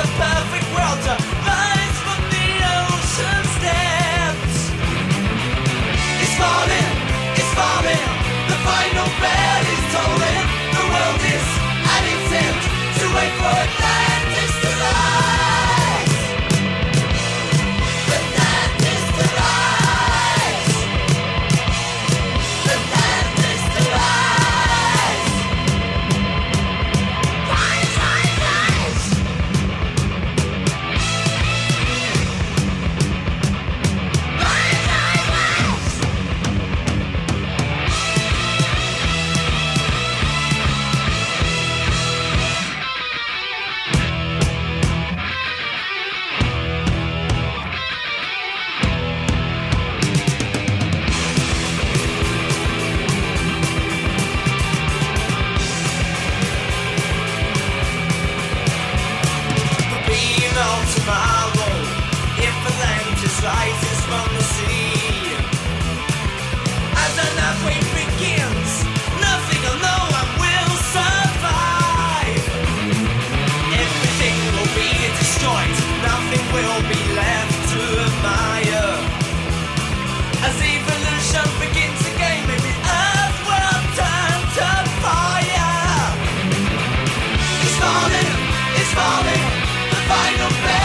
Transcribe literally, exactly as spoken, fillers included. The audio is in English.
the perfect world to rise from the ocean's depths. It's falling, it's falling, the final bell is tolling. The world is at its end, to wait for Atlantis to rise. Atlantis to rise. Atlantis to rise. Rise, rise, rise. Rise, rise, rise. For being on tomorrow, if Atlantis rises from the sea, as an earthquake begins, nothing or no one will survive. Everything will be destroyed, nothing will be left to admire. As evolution begins again, maybe Earth will turn to fire. It's falling, it's falling, the final bell.